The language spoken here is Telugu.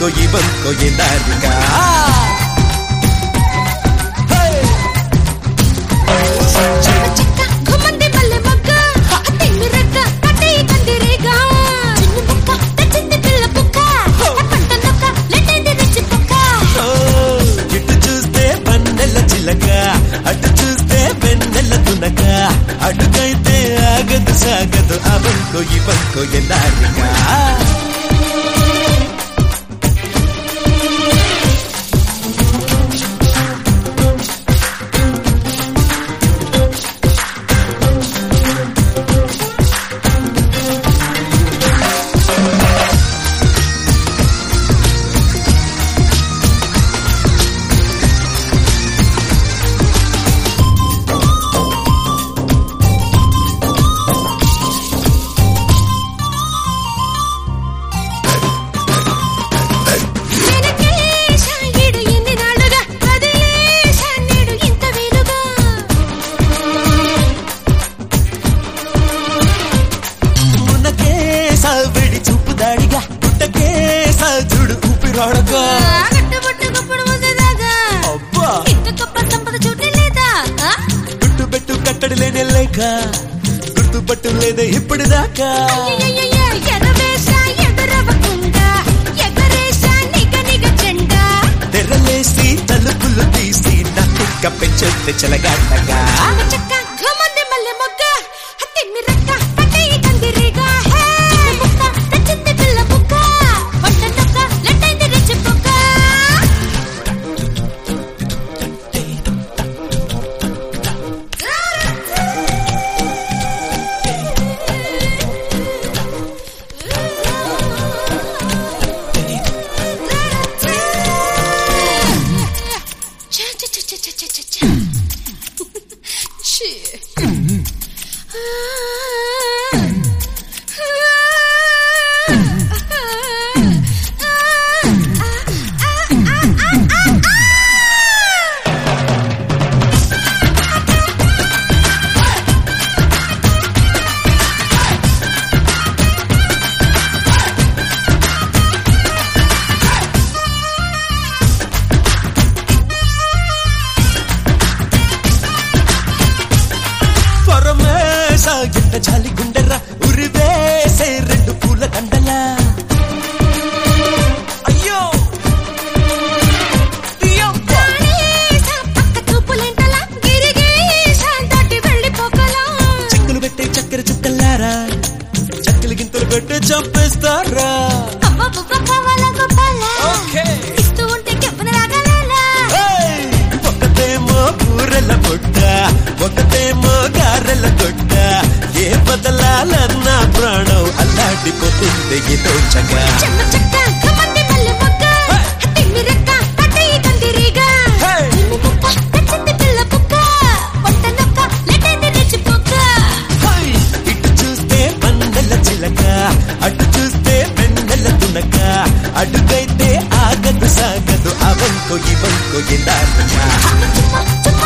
బంకో ఈ బంకో ఎందారిగా ఇటు చూస్తే పన్నెల చిలక అటు చూస్తే వెన్నెల తునక అడుగైతే ఆగదు సాగదు ఆ బంకో ఈ బంకో ఎందారిగా చూడు ఊపిరాడగా గుట్టు పెట్టు కట్టడి లేనే లేక గుర్తుపట్టు లేదే ఇప్పుడు దాకా తెరలేసి తలుపులు తీసి నా తిక్క పెంచొద్దు చెలగాటగా ఎంత జాలి గుండెర్ర ఉరివేసే రెండు పూల దండలా అయ్యో చెక్కులు పెట్టే చక్కెర చుక్కలారా చక్కలు గింతలు పెట్టే చంపేస్తారా ఒకటేమో కూరెల పొట్ట ఒకటేమో గారెల కొట్ట ఏ బదలాలన్నా ప్రాణం అల్లాడిపోతుంది ఏదో చగా ఇటు చూస్తే పన్నెల చిలక అటు చూస్తే వెన్నెల తునక అడుగైతే ఆగదు సాగదు ఆ బంకో ఈ బంకో ఎందారిగా